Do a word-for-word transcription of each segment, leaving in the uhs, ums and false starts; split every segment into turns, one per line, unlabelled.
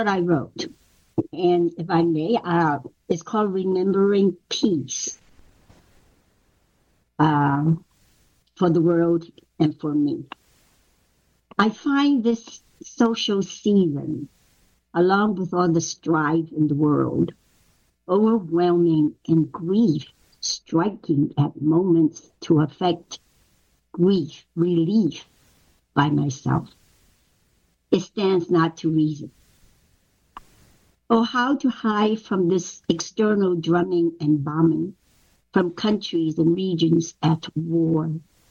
what I wrote. And if I may, uh, it's called Remembering Peace um, for the world and for me. I find this social season, along with all the strife in the world, overwhelming and grief striking at moments to affect grief relief by myself. It stands not to reason. Oh, how to hide from this external drumming and bombing, from countries and regions at war,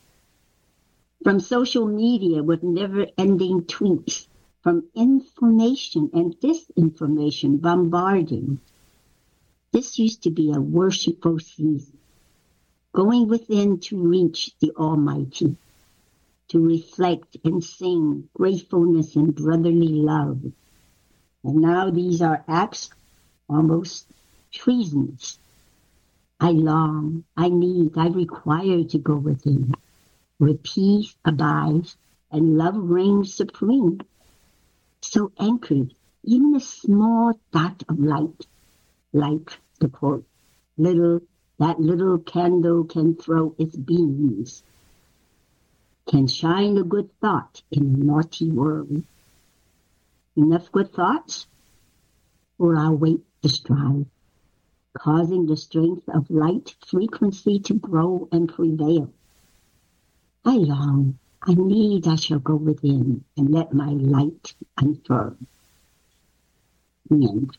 from social media with never-ending tweets, from information and disinformation bombarding. This used to be a worshipful season, going within to reach the Almighty, to reflect and sing gratefulness and brotherly love. And now these are acts almost treasonous. I long, I need, I require to go within, where peace abides and love reigns supreme. So anchored, even a small dot of light, like the quote, little, that little candle can throw its beams, can shine a good thought in a naughty world. Enough good thoughts, or I'll wait to strive, causing the strength of light frequency to grow and prevail. I long, I need, I shall go within and let my light unfurl. The end.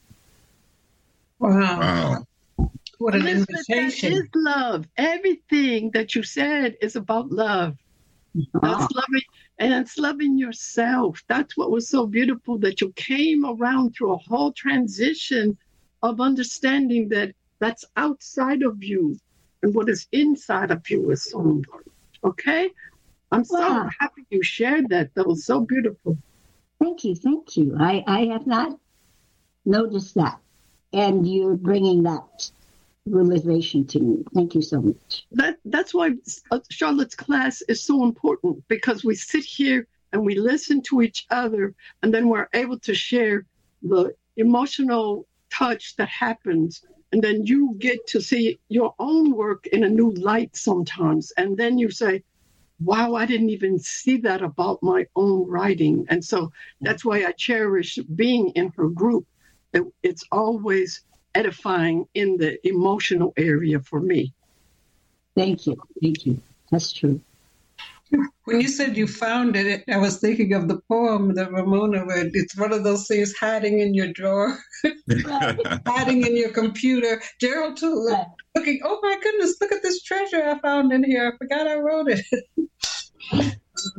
Wow.
Wow.
What an
Elizabeth,
invitation.
that is love. Everything that you said is about love. That's loving, and it's loving yourself. That's what was so beautiful, that you came around through a whole transition of understanding that that's outside of you, and what is inside of you is so important. Okay? I'm so
Wow.
happy you shared that. That was so beautiful.
Thank you, thank you. I, I have not noticed that. And you're bringing that realization to me. Thank you so much.
That that's why uh, Charlotte's class is so important, because we sit here and we listen to each other, and then we're able to share the emotional touch that happens, and then you get to see your own work in a new light sometimes, and then you say, wow, I didn't even see that about my own writing. And so that's why I cherish being in her group. It, it's always edifying in the emotional area for me.
Thank you, thank you. That's true.
When you said you found it, I was thinking of the poem that Ramona read. It's one of those things hiding in your drawer, hiding in your computer. Gerald, too, look, looking, oh my goodness, look at this treasure I found in here. I forgot I wrote it.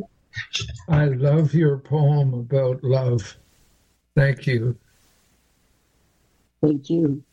I love your poem about love. Thank you.
Thank you.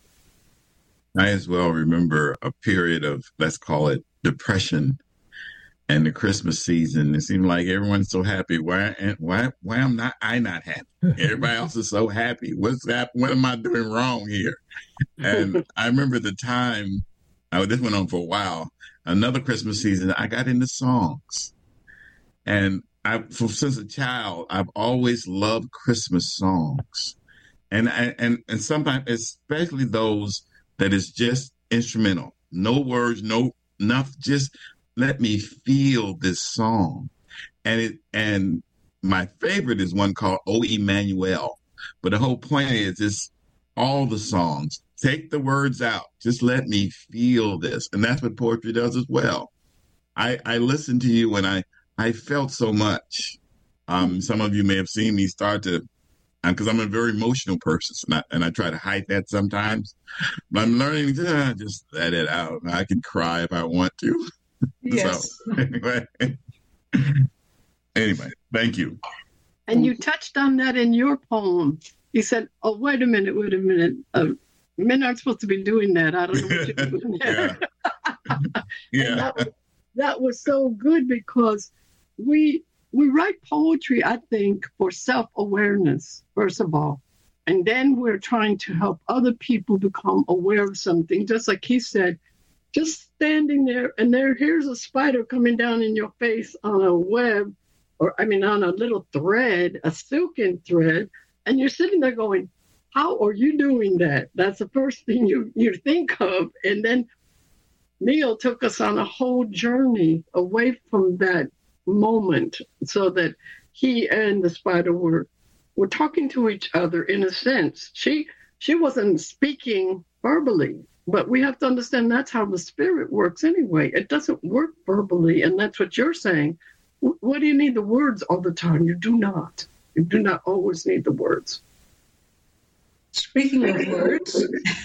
I as well remember a period of, let's call it depression, and the Christmas season. It seemed like everyone's so happy. Why, why, why am not I not happy? Everybody else is so happy. What's happening? What am I doing wrong here? And I remember the time, oh, this went on for a while, another Christmas season, I got into songs. And I, since a child, I've always loved Christmas songs. And, and, and sometimes, especially those that is just instrumental, no words, no, enough, just let me feel this song. And it, and my favorite is one called O Emmanuel. But the whole point is, it's all the songs. Take the words out. Just let me feel this. And that's what poetry does as well. I, I listened to you and I, I felt so much. Um, some of you may have seen me start to, because I'm a very emotional person, and I, and I try to hide that sometimes. But I'm learning to uh, just let it out. I can cry if I want to.
Yes.
So, anyway, anyway, thank you.
And you touched on that in your poem. You said, oh, wait a minute, wait a minute. Uh, men aren't supposed to be doing that. I don't know what you're doing there.
Yeah. Yeah.
That was, that was so good, because we we write poetry, I think, for self-awareness, first of all. And then we're trying to help other people become aware of something. Just like he said, just standing there and there, here's a spider coming down in your face on a web, or I mean, on a little thread, a silken thread. And you're sitting there going, how are you doing that? That's the first thing you, you think of. And then Neil took us on a whole journey away from that moment so that he and the spider were were talking to each other in a sense. She she wasn't speaking verbally, but we have to understand that's how the spirit works anyway. It doesn't work verbally, and that's what you're saying. What do you need the words all the time? You do not. You do not always need the words.
Speaking of words,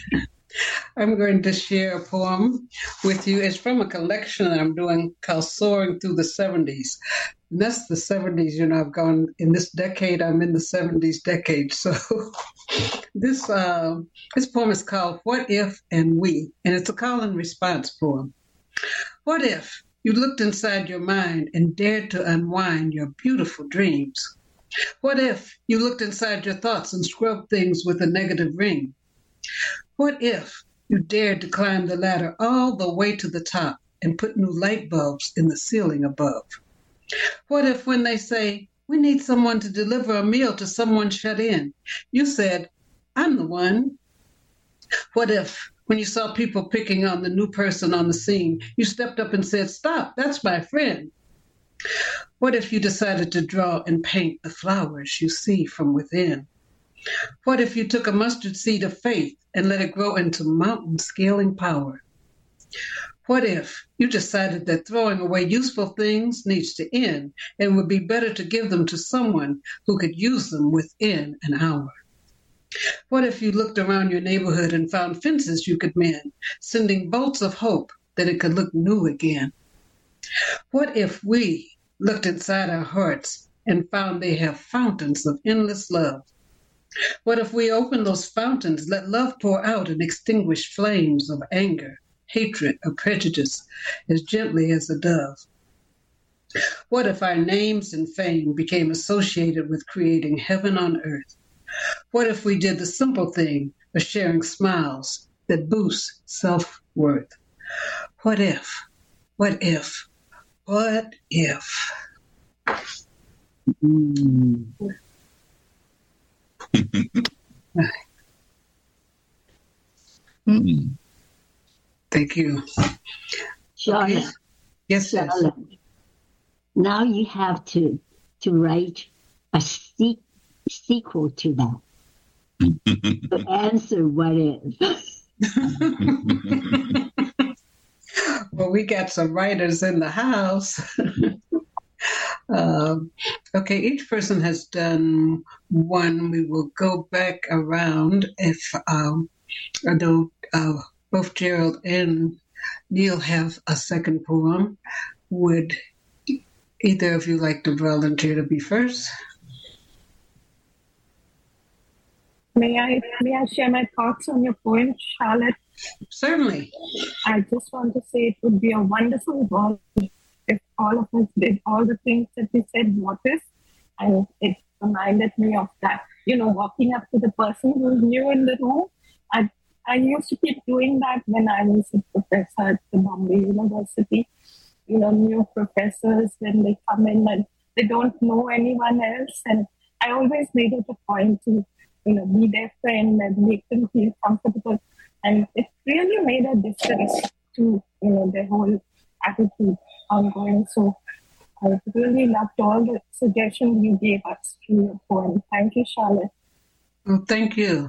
I'm going to share a poem with you. It's from a collection that I'm doing called Soaring Through the seventies. And that's the seventies, you know, I've gone in this decade, I'm in the seventies decade. So this uh, this poem is called What If and We, and it's a call and response poem. What if you looked inside your mind and dared to unwind your beautiful dreams? What if you looked inside your thoughts and scrubbed things with a negative ring? What if you dared to climb the ladder all the way to the top and put new light bulbs in the ceiling above? What if when they say, we need someone to deliver a meal to someone shut in, you said, I'm the one? What if when you saw people picking on the new person on the scene, you stepped up and said, stop, that's my friend? What if you decided to draw and paint the flowers you see from within? What if you took a mustard seed of faith and let it grow into mountain scaling power? What if you decided that throwing away useful things needs to end and would be better to give them to someone who could use them within an hour? What if you looked around your neighborhood and found fences you could mend, sending bolts of hope that it could look new again? What if we looked inside our hearts and found they have fountains of endless love? What if we opened those fountains, let love pour out and extinguish flames of anger, hatred, or prejudice as gently as a dove? What if our names and fame became associated with creating heaven on earth? What if we did the simple thing of sharing smiles that boost self-worth? What if, what if, what if?
Mm.
mm. Thank you.
Charlotte.
Okay. Yes,
Charlotte.
Yes.
Now you have to to write a se- sequel to that. To answer what if.
Well, we got some writers in the house. um, okay, each person has done one. We will go back around if um, I know uh, both Gerald and Neil have a second poem. Would either of you like to volunteer to be first?
May I may I share my thoughts on your poem, Charlotte?
Certainly.
I just want to say it would be a wonderful world if all of us did all the things that we said, what if? And it reminded me of that, you know, walking up to the person who's new in the room. I I used to keep doing that when I was a professor at the Bombay University. You know, new professors, when they come in and they don't know anyone else. And I always made it a point to, you know, be their friend and make them feel comfortable. And it really made a difference to, you know, their whole attitude ongoing. So I really loved all the suggestions you gave us through your poem. Thank you, Charlotte.
Well, thank you.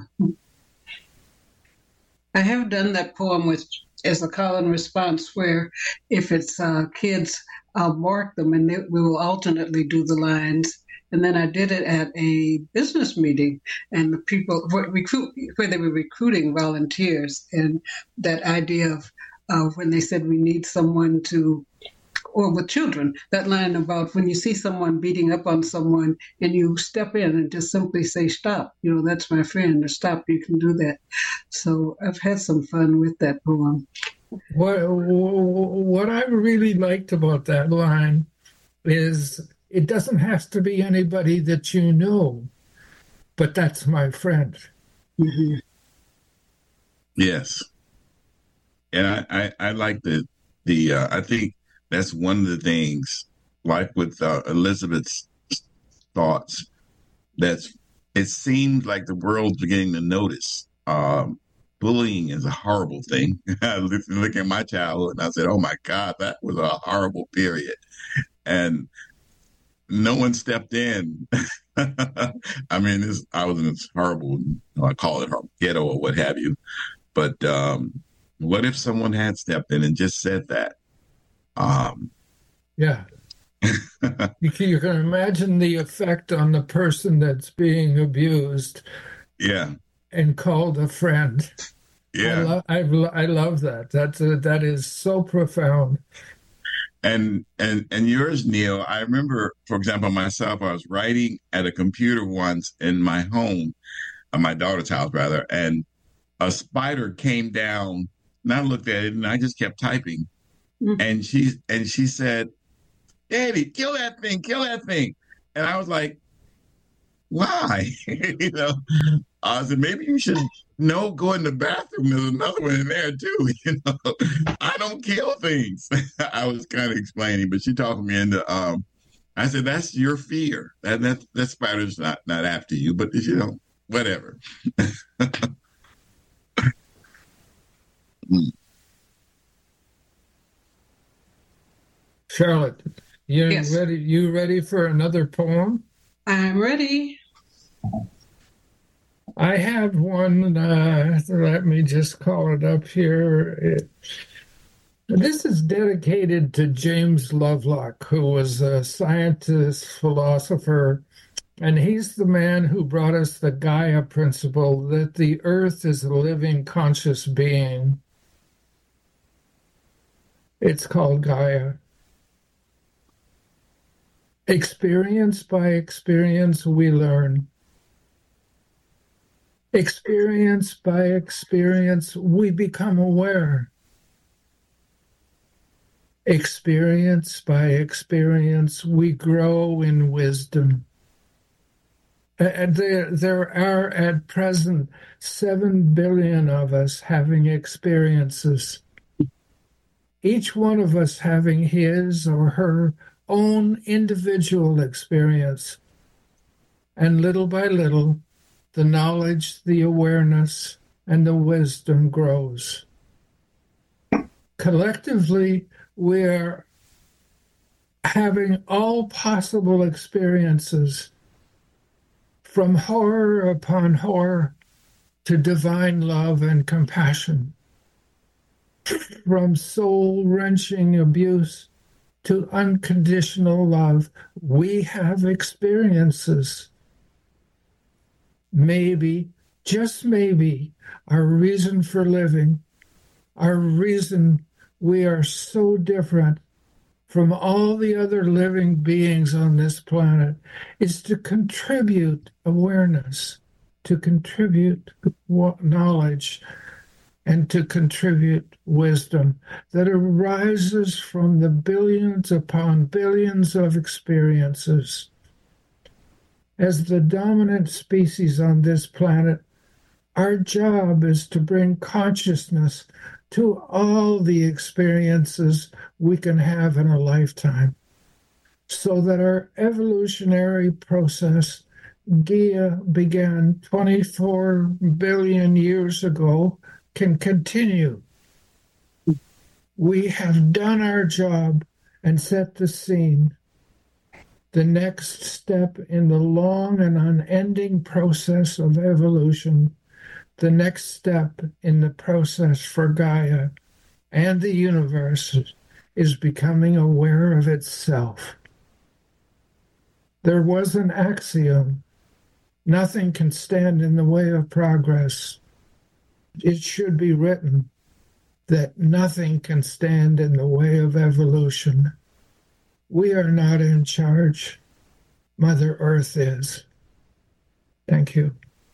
I have done that poem with as a call and response where if it's uh, kids, I'll mark them and they, we will alternately do the lines. And then I did it at a business meeting, and the people were recruit where they were recruiting volunteers, and that idea of uh, when they said we need someone to, or with children, that line about when you see someone beating up on someone and you step in and just simply say, stop, you know, that's my friend, or stop, you can do that. So I've had some fun with that poem.
What, what I really liked about that line is it doesn't have to be anybody that you know, but that's my friend.
Mm-hmm.
Yes. And I, I, I like the, the uh, I think that's one of the things, like with uh, Elizabeth's thoughts, that's it seemed like the world's beginning to notice um, bullying is a horrible thing. Looking at my childhood, and I said, "Oh my God, that was a horrible period," and no one stepped in. I mean, this, I was in this horrible, I call it ghetto or what have you. But um, what if someone had stepped in and just said that? Um,
yeah. you, can, you can imagine the effect on the person that's being abused.
Yeah.
And called a friend.
Yeah.
I, lo- I, I love that. That's a, that is so profound.
And and and yours, Neil, I remember, for example, myself, I was writing at a computer once in my home, uh, my daughter's house, rather, and a spider came down, and I looked at it, and I just kept typing. Mm-hmm. And she and she said, "Daddy, kill that thing, kill that thing." And I was like, why? you know, I said, maybe you should know, go in the bathroom. There's another one in there too. You know, I don't kill things. I was kind of explaining, but she talked me into, um, I said, that's your fear. That, that, that spider's not, not after you, but you know, whatever.
mm. Charlotte, you yes. ready? You ready for another poem?
I'm ready.
I have one. Uh, let me just call it up here. It, this is dedicated to James Lovelock, who was a scientist, philosopher, and he's the man who brought us the Gaia principle that the earth is a living, conscious being. It's called Gaia. Experience by experience, we learn. Experience by experience, we become aware. Experience by experience, we grow in wisdom. And there, there are at present seven billion of us having experiences, each one of us having his or her own individual experience. And little by little, the knowledge, the awareness, and the wisdom grows. Collectively, we are having all possible experiences, from horror upon horror to divine love and compassion, from soul-wrenching abuse to unconditional love. We have experiences. Maybe, just maybe, our reason for living, our reason we are so different from all the other living beings on this planet, is to contribute awareness, to contribute knowledge, and to contribute wisdom that arises from the billions upon billions of experiences. As the dominant species on this planet, our job is to bring consciousness to all the experiences we can have in a lifetime, so that our evolutionary process, Gaia, began twenty-four billion years ago, can continue. We have done our job and set the scene. The next step in the long and unending process of evolution, the next step in the process for Gaia and the universe, is becoming aware of itself. There was an axiom: nothing can stand in the way of progress. It should be written that nothing can stand in the way of evolution. We are not in charge. Mother Earth is. Thank you.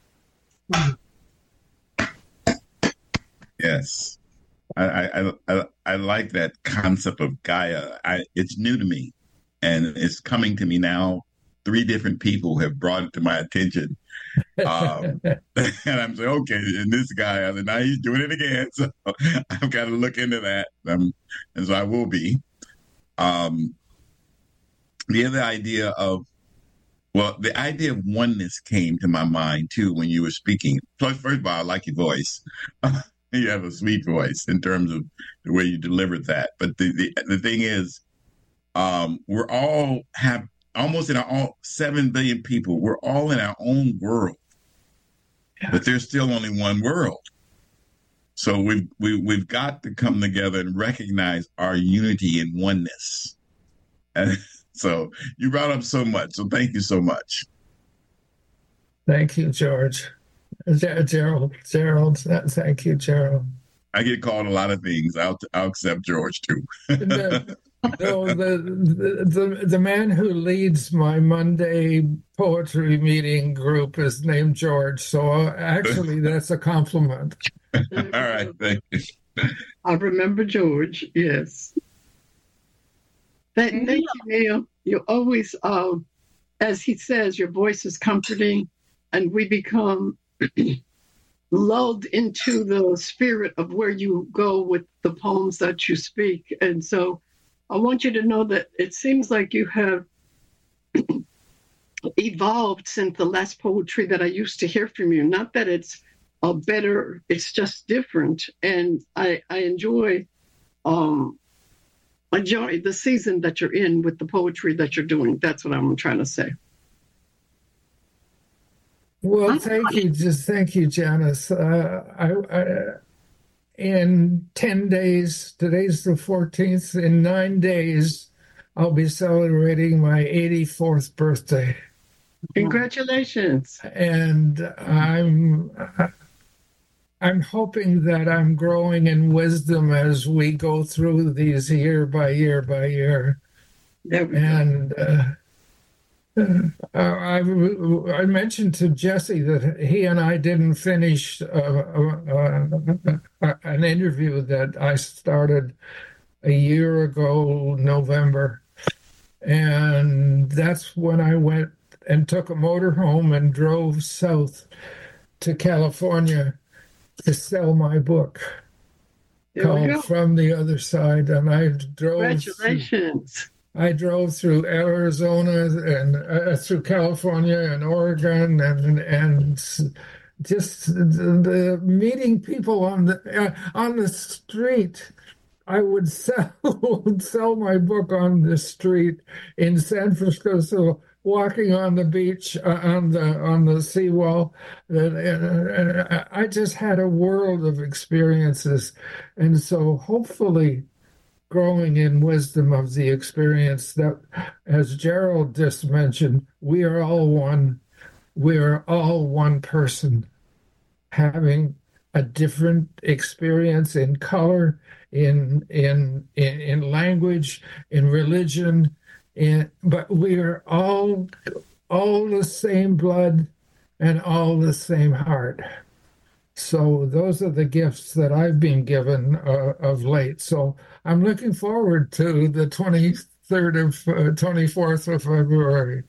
Yes. I, I, I, I like that concept of Gaia. I, it's new to me, and it's coming to me now. Three different people have brought it to my attention. Um, and I'm saying, okay, and this guy, I said, now he's doing it again. So I've got to look into that. Um, and so I will be. Um, the other idea of Well, the idea of oneness came to my mind too when you were speaking. Plus, first of all, I like your voice. You have a sweet voice in terms of the way you delivered that. But the the, the thing is, um, we're all have almost in our all seven billion people. We're all in our own world, yeah. But there's still only one world. So we've we, we've got to come together and recognize our unity and oneness. And so you brought up so much. So thank you so much.
Thank you, George. Gerald, Gerald, thank you, Gerald.
I get called a lot of things. I'll I'll accept George too.
the, no, the, the the man who leads my Monday poetry meeting group is named George. So actually, that's a compliment.
All right, thank you.
I remember George. Yes. Thank, thank you, Neil. You always, uh, as he says, your voice is comforting, and we become lulled into the spirit of where you go with the poems that you speak. And so I want you to know that it seems like you have evolved since the last poetry that I used to hear from you. Not that it's a better, it's just different. And I, I enjoy um, enjoy the season that you're in with the poetry that you're doing. That's what I'm trying to say.
Well, thank you. Just thank you, Janice. Uh, I, I, in ten days, today's the fourteenth, in nine days, I'll be celebrating my eighty-fourth birthday.
Congratulations.
And I'm I'm hoping that I'm growing in wisdom as we go through these year by year by year. And uh, uh, I, I mentioned to Jesse that he and I didn't finish uh, uh, uh, an interview that I started a year ago, November. And that's when I went and took a motorhome and drove south to California to sell my book called From the Other Side. And I drove.
Congratulations.
Through, I drove through Arizona and uh, through California and Oregon and and just the, the meeting people on the uh, on the street. I would sell sell my book on the street in San Francisco. So walking on the beach, uh, on the on the seawall, uh, uh, I just had a world of experiences, and so hopefully, growing in wisdom of the experience that, as Gerald just mentioned, we are all one. We are all one person, having a different experience in color, in in in, in language, in religion. In, but we are all all the same blood and all the same heart. So those are the gifts that I've been given uh, of late. So I'm looking forward to the twenty-third of uh, twenty-fourth of February.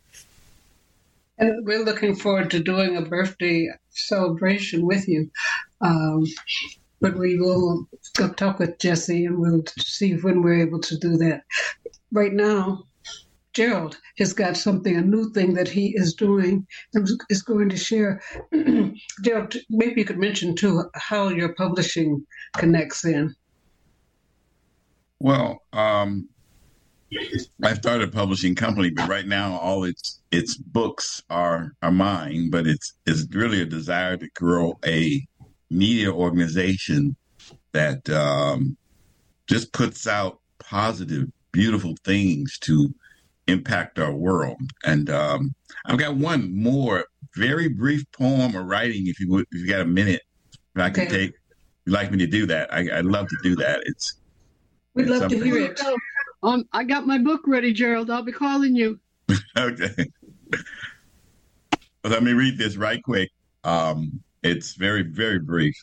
And we're looking forward to doing a birthday celebration with you. Um, but we will go talk with Jesse and we'll see when we're able to do that. Right now, Gerald has got something, a new thing that he is doing and is going to share. Gerald, maybe you could mention, too, how your publishing connects in.
Well, um, I started a publishing company, but right now all its its books are, are mine, but it's, it's really a desire to grow a media organization that um, just puts out positive, beautiful things to impact our world. And um, I've got one more very brief poem or writing, if you would, if you got a minute, if I can okay. take, if you'd like me to do that. I, I'd love to do that. It's
We'd it's love something. to hear it.
Um, I got my book ready, Gerald. I'll be calling you.
Okay. Well, let me read this right quick. Um, it's very, very brief.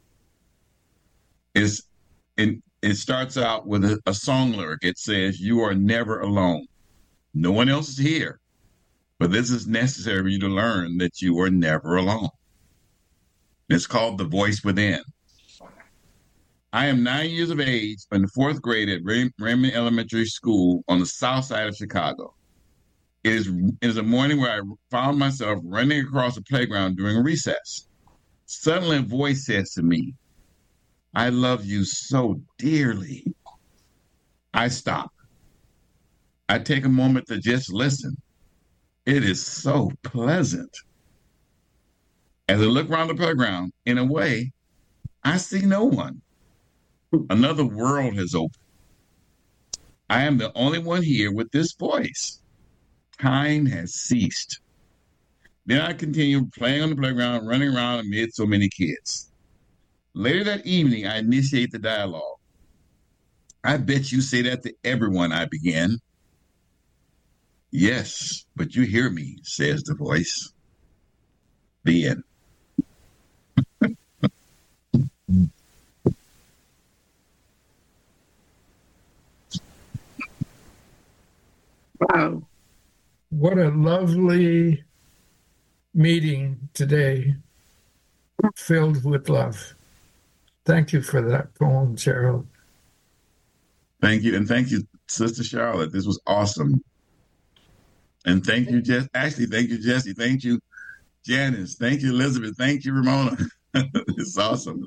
It's, in, it starts out with a, a song lyric. It says, "You are never alone. No one else is here, but this is necessary for you to learn that you are never alone." It's called The Voice Within. I am nine years of age, in the fourth grade at Raymond Elementary School on the south side of Chicago. It is, it is a morning where I found myself running across the playground during recess. Suddenly a voice says to me, "I love you so dearly." I stop. I take a moment to just listen. It is so pleasant. As I look around the playground, in a way, I see no one. Another world has opened. I am the only one here with this voice. Time has ceased. Then I continue playing on the playground, running around amid so many kids. Later that evening, I initiate the dialogue. "I bet you say that to everyone," I began. "Yes, but you hear me," says the voice. The end.
Wow.
What a lovely meeting today, filled with love. Thank you for that poem, Gerald.
Thank you. And thank you, Sister Charlotte. This was awesome. And thank you, Jess. Actually, thank you, Jesse. Thank you, Janice. Thank you, Elizabeth. Thank you, Ramona. It's awesome.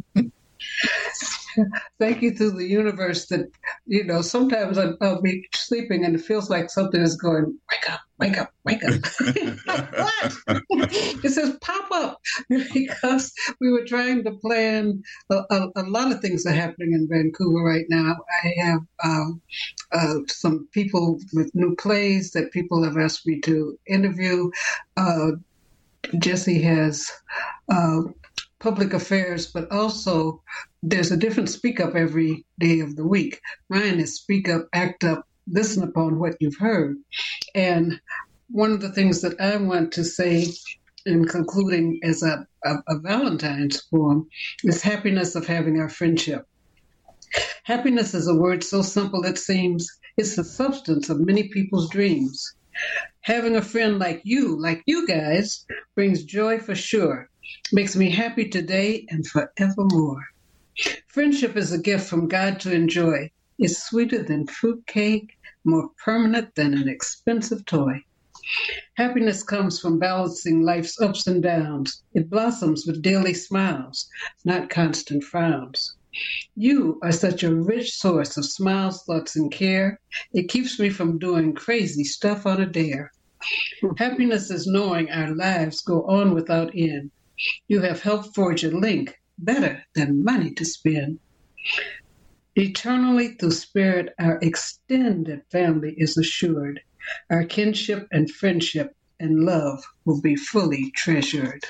Thank you to the universe that, you know, sometimes I'll, I'll be sleeping and it feels like something is going, wake up, wake up, wake up. What? It says pop up, because we were trying to plan a, a, a lot of things are happening in Vancouver right now. I have um, uh, some people with new plays that people have asked me to interview. Uh, Jesse has uh, public affairs, but also there's a different speak up every day of the week. Mine is speak up, act up, listen upon what you've heard. And one of the things that I want to say in concluding as a, a, a Valentine's poem is happiness of having our friendship. Happiness is a word so simple it seems it's the substance of many people's dreams. Having a friend like you, like you guys, brings joy for sure. Makes me happy today and forevermore. Friendship is a gift from God to enjoy. It's sweeter than fruitcake, more permanent than an expensive toy. Happiness comes from balancing life's ups and downs. It blossoms with daily smiles, not constant frowns. You are such a rich source of smiles, thoughts, and care. It keeps me from doing crazy stuff on a dare. Happiness is knowing our lives go on without end. You have helped forge a link better than money to spend. Eternally through spirit, our extended family is assured. Our kinship and friendship and love will be fully treasured.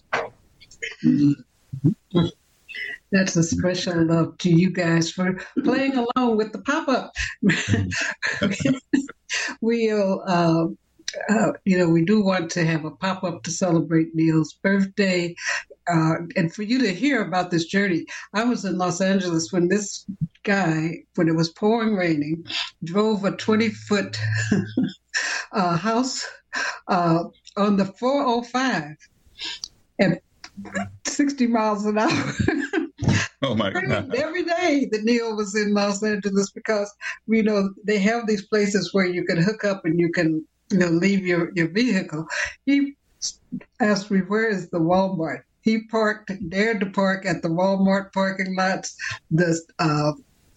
Mm-hmm. That's a special love to you guys for playing along with the pop-up. We'll, uh, uh, you know, we do want to have a pop-up to celebrate Neil's birthday. Uh, and for you to hear about this journey, I was in Los Angeles when this guy, when it was pouring raining, drove a twenty-foot uh, house uh, on the four oh five at sixty miles an hour.
Oh, my God.
Every day that Neil was in Los Angeles, because, you know, they have these places where you can hook up and you can, you know, leave your, your vehicle. He asked me, where is the Walmart? He parked, dared to park at the Walmart parking lots, the uh,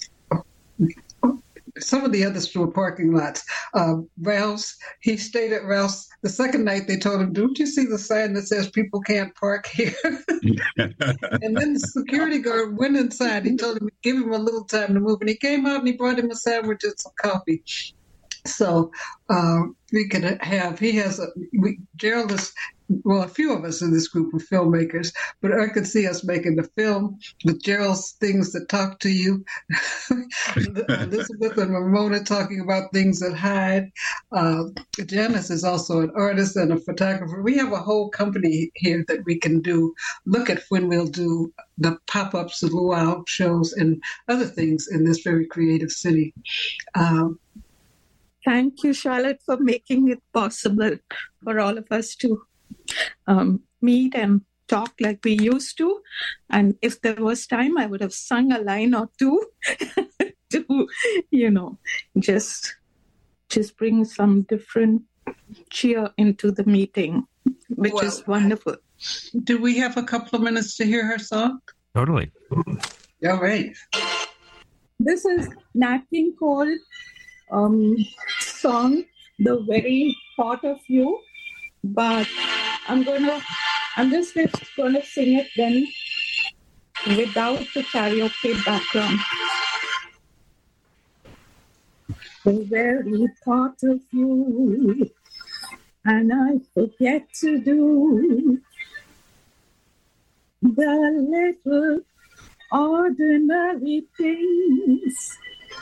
some of the other store parking lots. Uh, Ralph's, he stayed at Ralph's. The second night they told him, don't you see the sign that says people can't park here? And then the security guard went inside. He told him to give him a little time to move. And he came out and he brought him a sandwich and some coffee. So uh, we could have, he has, a, we, Gerald is, well, a few of us in this group are filmmakers, but I could see us making the film with Gerald's Things That Talk to You, Elizabeth and Ramona talking about things that hide. Uh, Janice is also an artist and a photographer. We have a whole company here that we can do, look at when we'll do the pop-ups, the luau shows, and other things in this very creative city. Um,
Thank you, Charlotte, for making it possible for all of us to um, meet and talk like we used to. And if there was time, I would have sung a line or two to, you know, just just bring some different cheer into the meeting, which well, is wonderful.
Do we have a couple of minutes to hear her song?
Totally.
All right.
This is Nat King Cole um, song, The Very Thought of You, but I'm gonna, I'm just gonna sing it then without the karaoke background. The very thought of you, and I forget to do the little ordinary things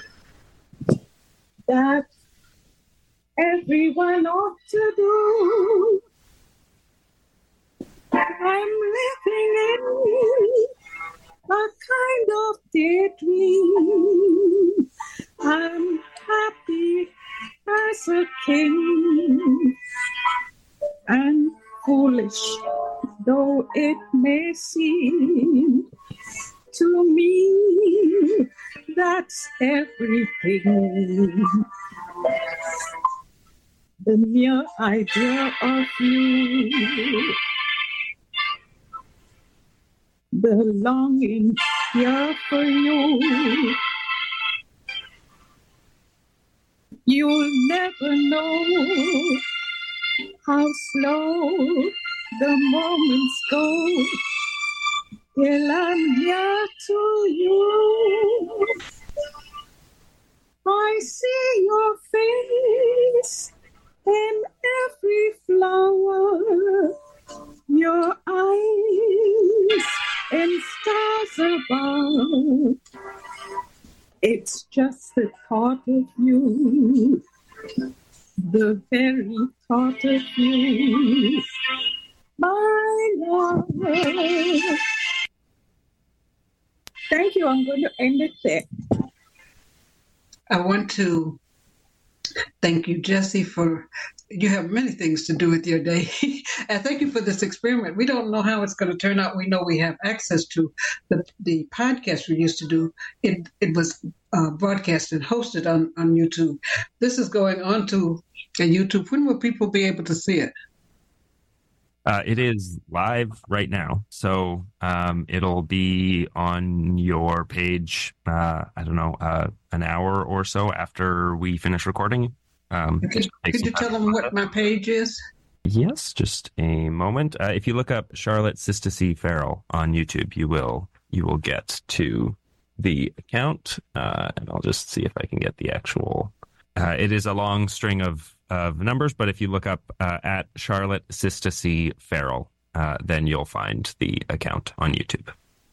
that everyone ought to do. I'm living in a kind of daydream. I'm happy as a king, and foolish though it may seem to me, that's everything. The mere idea of you, the longing here for you. You'll never know how slow the moments go till I'm near to you. I see your face in every flower, your eyes and stars above. It's just the thought of you, the very thought of you, my love. Thank you. I'm going to end it there.
I want to thank you, Jessie, for you have many things to do with your day. And thank you for this experiment. We don't know how it's going to turn out. We know we have access to the, the podcast we used to do. It it was uh, broadcast and hosted on, on YouTube. This is going on to uh, YouTube. When will people be able to see it?
Uh, it is live right now. So um, it'll be on your page, uh, I don't know, uh, an hour or so after we finish recording. Um,
Could, could you tell them what my page is?
Yes, just a moment. Uh, if you look up Charlotte Sistasy Farrell on YouTube, you will you will get to the account, uh, and I'll just see if I can get the actual. Uh, it is a long string of of numbers, but if you look up uh, at Charlotte Sistasy Farrell, uh, then you'll find the account on YouTube.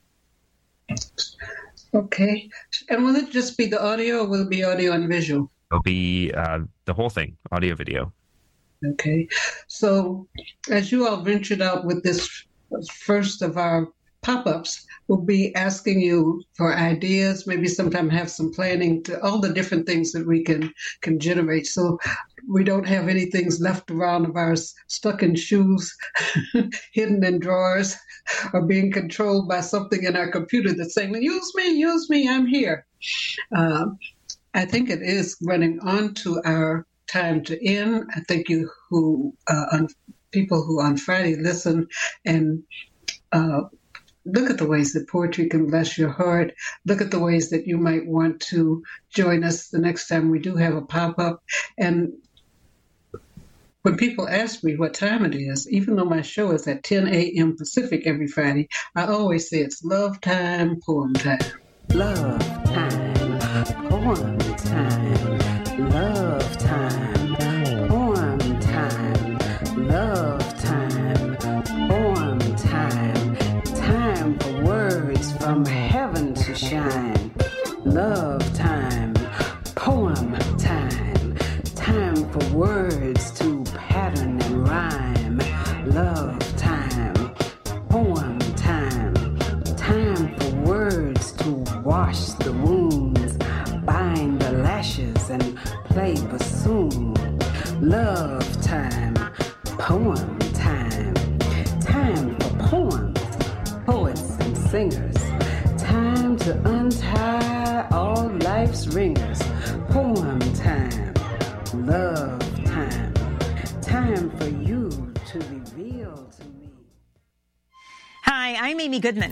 Okay, and will it just be the audio, or will it be audio and visual?
It'll be uh, the whole thing, audio, video.
Okay. So as you all ventured out with this first of our pop-ups, we'll be asking you for ideas, maybe sometime have some planning to all the different things that we can, can generate. So we don't have any things left around of ours stuck in shoes, hidden in drawers, or being controlled by something in our computer that's saying, use me, use me, I'm here. Uh, I think it is running on to our time to end. I thank you who, uh, on, people who on Friday listen and uh, look at the ways that poetry can bless your heart. Look at the ways that you might want to join us the next time we do have a pop-up. And when people ask me what time it is, even though my show is at ten a.m. Pacific every Friday, I always say it's love time, poem time.
Love time, poem time, love time, poem time, love time, poem time, time for words from heaven to shine. Love time, poem time, time for words to pattern and rhyme. Love time, poem time, time for words to wash the wounds, bind the lashes and play bassoon. Love time, poem time, time for poems, poets and singers, time to untie all life's ringers. Poem time, love time, time for you to reveal to me.
Hi, I'm Amy Goodman.